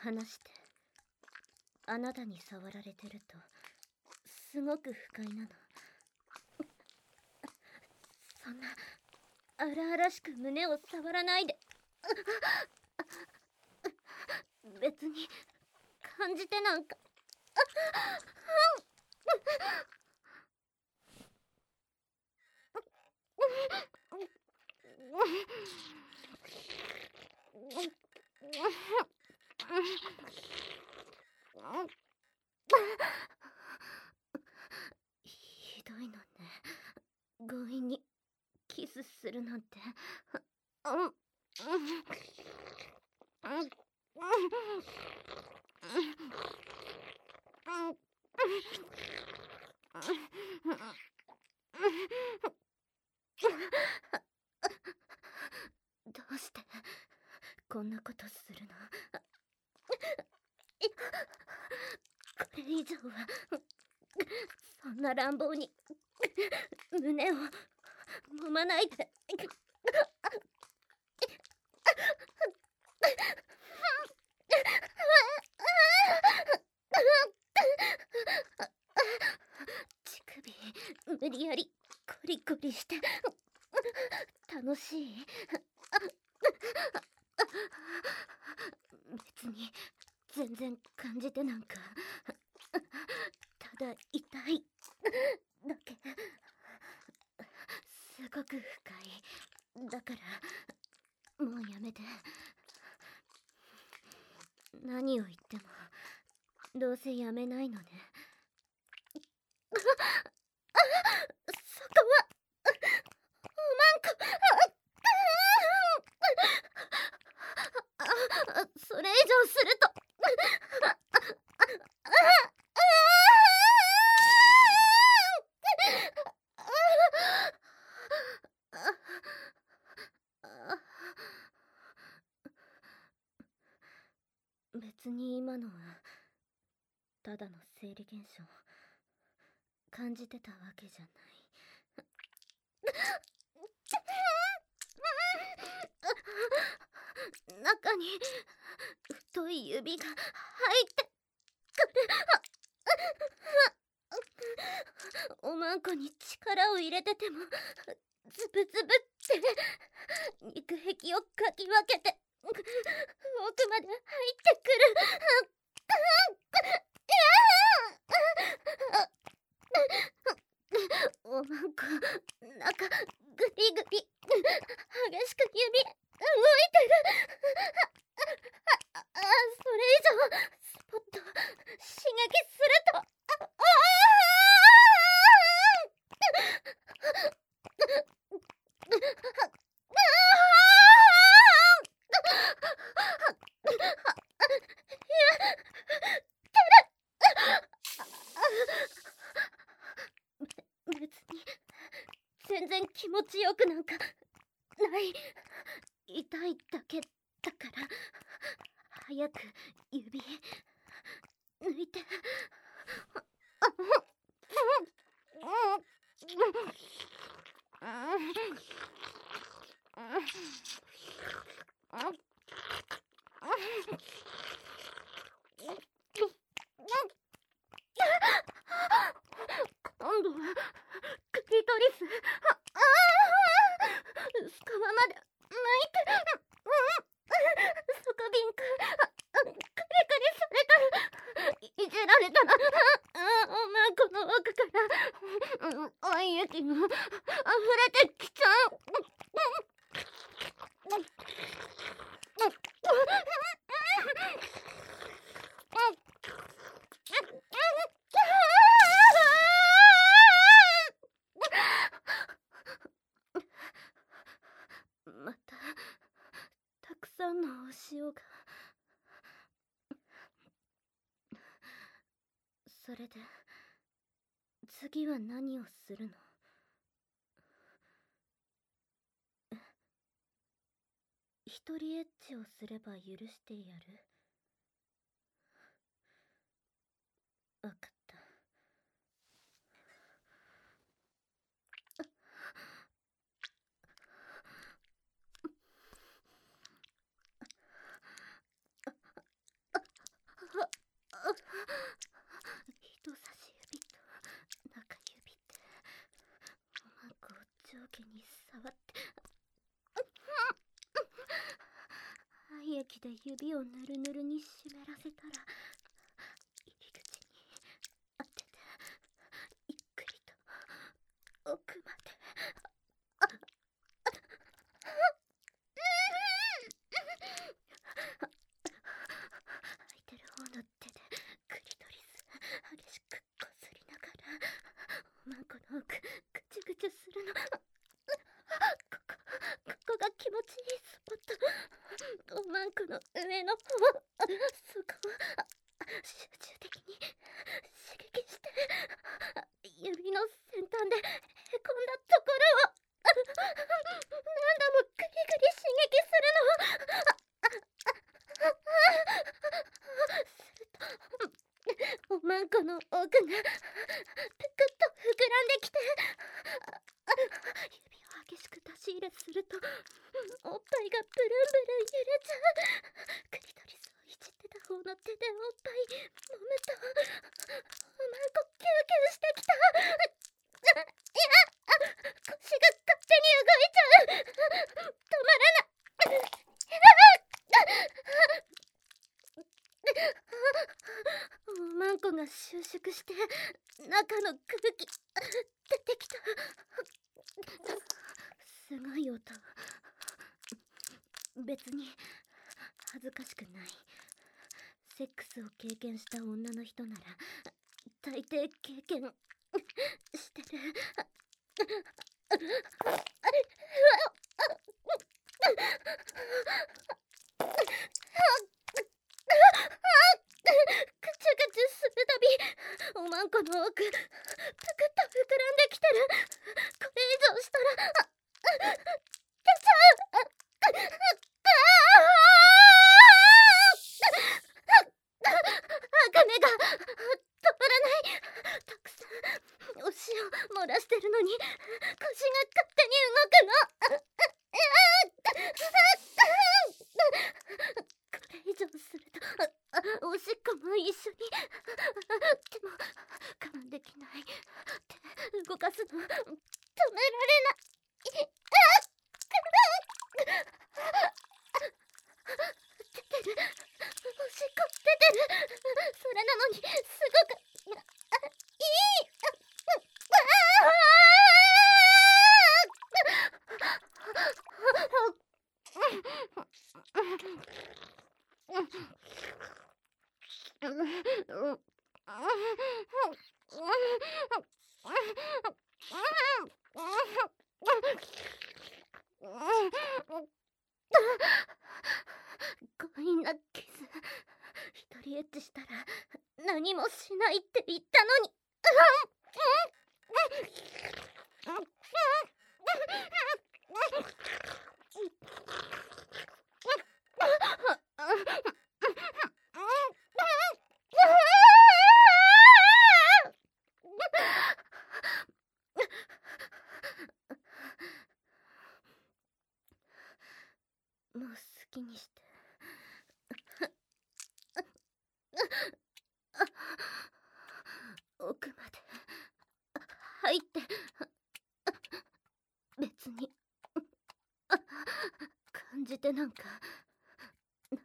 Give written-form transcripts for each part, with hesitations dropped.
話して。あなたに触られてるとすごく不快なの。そんな荒々しく胸を触らないで。別に感じてなんか。ひどいのね。強引にキスするなんて。どうしてこんなことするの？これ以上はそんな乱暴に胸を揉まないで。乳首無理やりコリコリして楽しい？別に全然感じてなんか。ただ痛いだけ。すごく不快だからもうやめて。何を言ってもどうせやめないのね。そこはおまんこ。それ以上すると別に今のはただの生理現象。感じてたわけじゃない。中に太い指が入ってくる。おまんこに力を入れててもズブズブって肉壁をかき分けて奥まで入ってくる。おまんこ中グリグリ激しく指動いてる。それ以上スポッと刺激すると別に全然気持ちよくなんかない。痛いだけだから早く指抜いて。今度はクリトリス。薄皮まで巻いて。底瓶くクリクリされたらいじられたらおまんこの奥から愛液が溢れてきちゃう。またたくさんのお塩が。それで次は何をするの？一人エッチをすれば許してやる？わかった。 液で指をぬるぬるに湿らせたら、入り口に当ててゆっくりと奥まで。空いてる方の手でクリトリス激しくこすりながら、おまんこの奥ぐちゅぐちゅするの。ここが気持ちいいスポット。おまんこの上の方、そこを集中的に刺激して、指の先端でへこんだところを何度もグリグリ刺激するの。おまんこの奥がぷくっと膨らんできて、指を激しく出し入れするとおっぱいがブルンブルン揺れちゃう。クリトリスをいじってた方の手でおっぱい揉むと、おまんこキューキューしてきた。いや、腰が勝手に動いちゃう。止まらない。おまんこが収縮して中の空気出てきた。すごい音。別に恥ずかしくない。セックスを経験した女の人なら大抵経験してる。ぐちゅぐちゅするたび、おまんこの奥ぷくっと膨らんできてる。これ以上したら出ちゃう。茜が止まらない。たくさんお塩漏らしてるのに腰が勝手に動くの。これ以上するとおしっこも一緒に。でも我慢できない。手動かすの止められない。出てる。おしっこ出てる。それなのにすごくいい。強引なキス。一人エッチしたら何もしないって言ったのに。もう好きにして。奥まで入って別に感じてなんかない。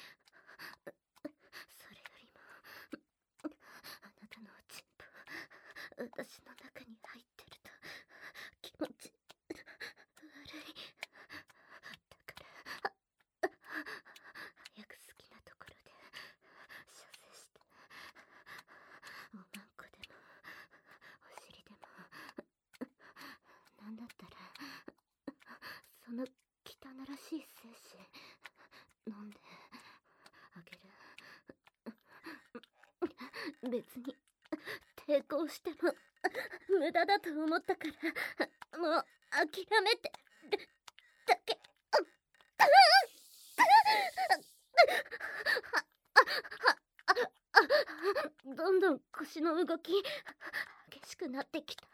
それよりもあなたのおちんぽ私の中に入ってると気持ち悪い。だから早く好きなところで射精して、おまんこでもお尻でも、なんだったらその汚らしい精子飲んであげる。別に抵抗しても無駄だと思ったから、もう諦めてるだけ。どんどん腰の動き激しくなってきた。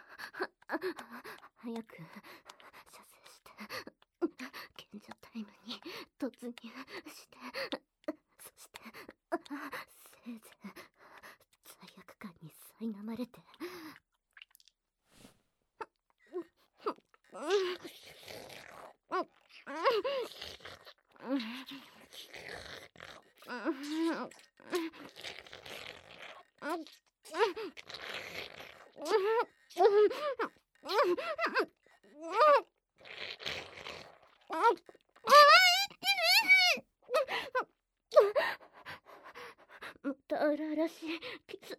早く射精して賢者タイムに突入して、そしてせいぜい罪悪感に苛まれて。 また荒々しいキス。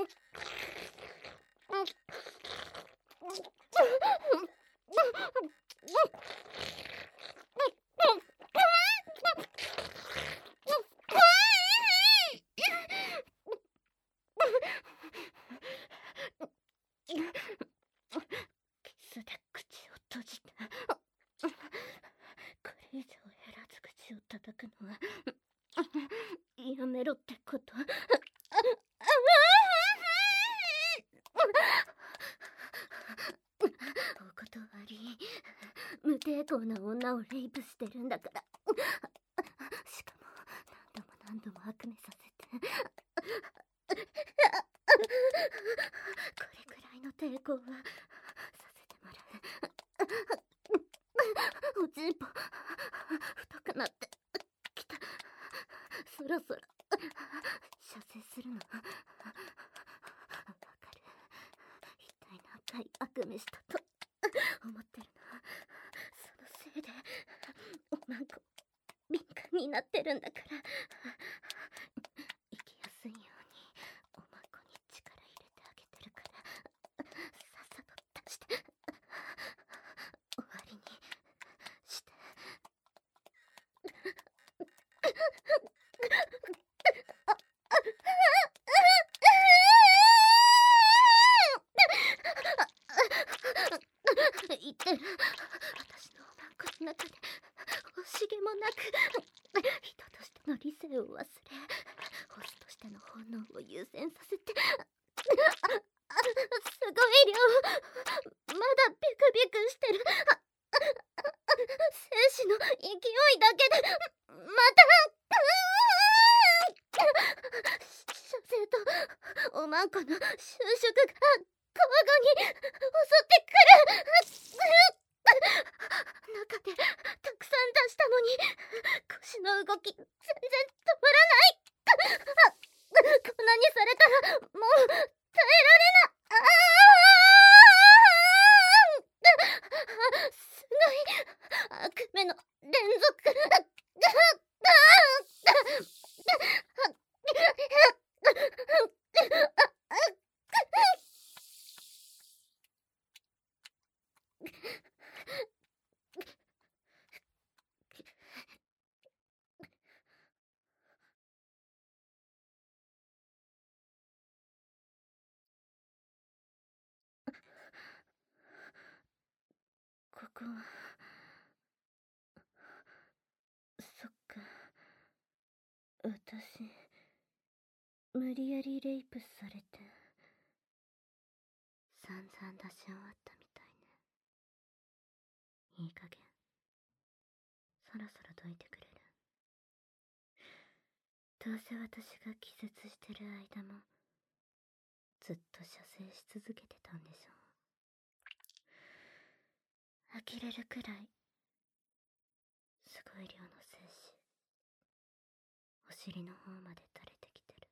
キスで口を閉じて、これ以上減らず口を叩くのはやめろってこと。お断り。無抵抗な女をレイプしてるんだから。しかも何度も悪夢させて。これくらいの抵抗はさせてもらう。おちんぽ太くなってきた。そろそろ射精するの。わかる。一体何回悪夢したと思ってるの。そのせいでおまんこ敏感になってるんだから。生きやすいようにおまんこに力入れてあげてるから、さっさと出して終わりにして。言ってる。私のおまんこの中で惜しげもなく人としての理性を忘れ、ホスとしての本能を優先させて、すごい量、まだビクビクしてる。精子の勢いだけでまた射精とおまんこの収縮が交互に襲ってくる。中でたくさん出したのに腰の動き全然止まらない。こんなにされたらもう耐えられな。すごい悪夢の連続。ここは、そっか。私無理やりレイプされて散々出し終わったみたいね。いい加減そろそろどいてくれる？どうせ私が気絶してる間もずっと射精し続けてたんでしょう。呆れるくらいすごい量の精子お尻の方まで垂れてきてる。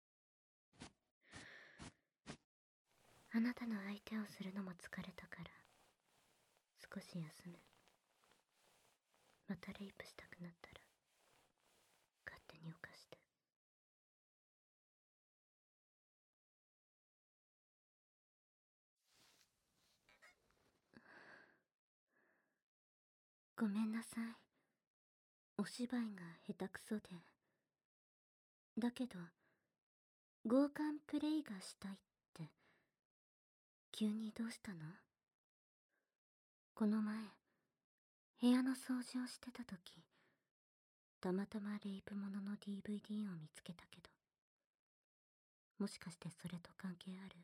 あなたの相手をするのも疲れたから少し休む。またレイプしたくなったら勝手に犯して。ごめんなさい。お芝居が下手くそで。だけど強姦プレイがしたいって急にどうしたの？この前部屋の掃除をしてた時、たまたまレイプものの DVD を見つけたけど、もしかしてそれと関係ある？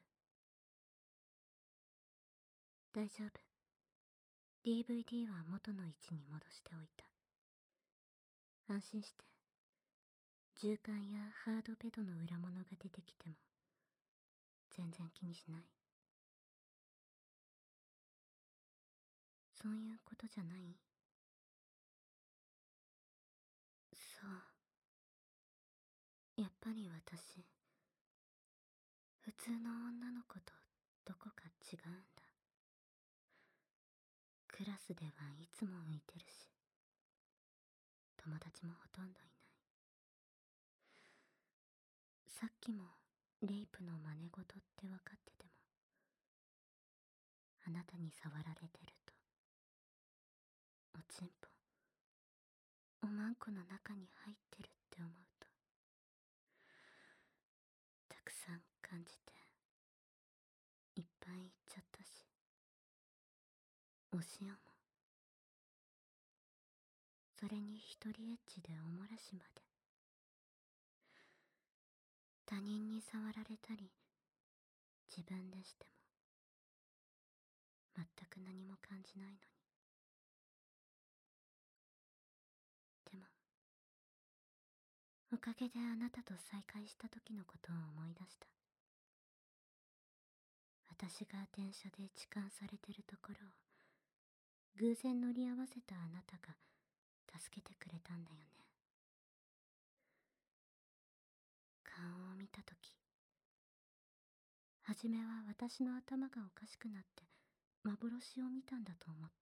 大丈夫。DVD は元の位置に戻しておいた。安心して。銃管やハードペドの裏物が出てきても全然気にしない。そういうことじゃない？そう。やっぱり私普通の女の子とどこか違うんだ。クラスではいつも浮いてるし。 さっきもレイプの真似事って分かってても、あなたに触られてると、おちんぽ、おまんこの中に入ってるって思うと、たくさん感じて、いっぱい言っちゃったし、お塩も、それに一人エッチでおもらしまで、他人に触られたり、自分でしても、全く何も感じないのに。でも、おかげであなたと再会した時のことを思い出した。私が電車で痴漢されてるところを、偶然乗り合わせたあなたが助けてくれたんだよね。顔を見た時、はじめは私の頭がおかしくなって幻を見たんだと思った。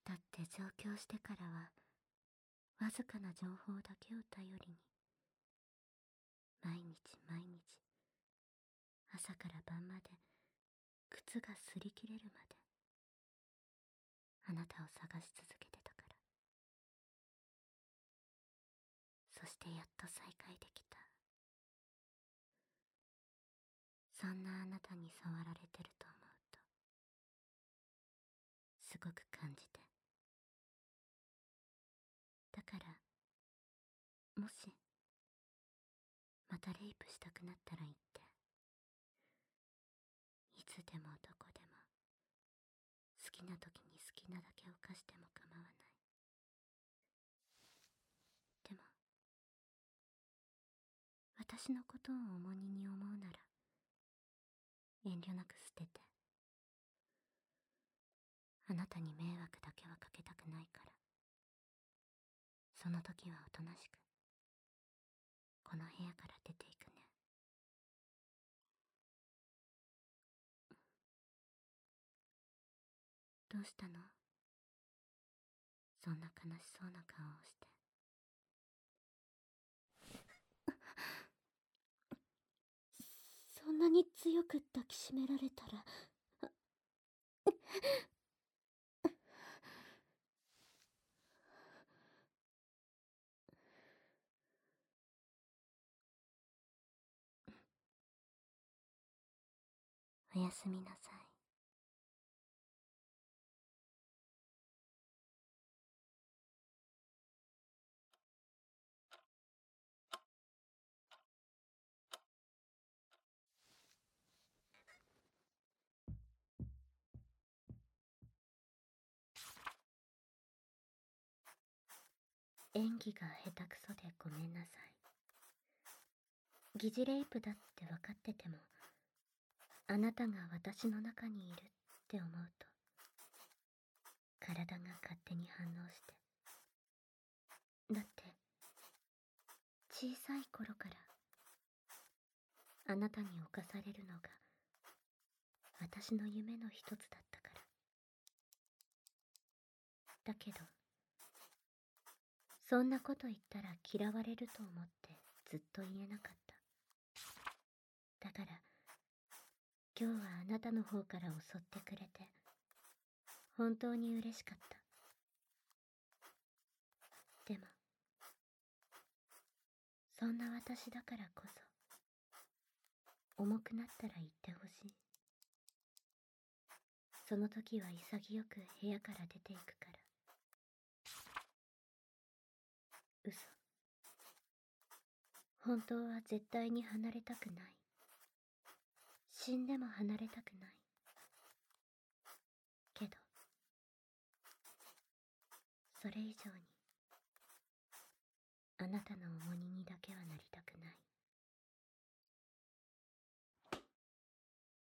だって上京してからはわずかな情報だけを頼りに、毎日毎日朝から晩まで靴が擦り切れるまであなたを探し続けてたから。そしてやっと再会できた。そんなあなたに触られてると思うとすごく感じて、だからもしまたレイプしたくなったら言って、いつでもどこでも好きな時に好きなだけ犯しても構わない。でも私のことを重荷に思うなら遠慮なく捨てて、あなたに迷惑だけはかけたくないから、その時はおとなしくこの部屋から出ていくね。どうしたの？そんな悲しそうな顔をして。そんなに強く抱きしめられたらおやすみなさい。演技が下手くそでごめんなさい。疑似レイプだって分かってても、あなたが私の中にいるって思うと、体が勝手に反応して。だって、小さい頃からあなたに侵されるのが私の夢の一つだったから。だけど、そんなこと言ったら嫌われると思ってずっと言えなかった。だから、今日はあなたの方から襲ってくれて、本当に嬉しかった。でも、そんな私だからこそ、重くなったら言ってほしい。その時は潔く部屋から出ていくから。嘘。本当は絶対に離れたくない。死んでも離れたくない。けど、それ以上に、あなたの重荷に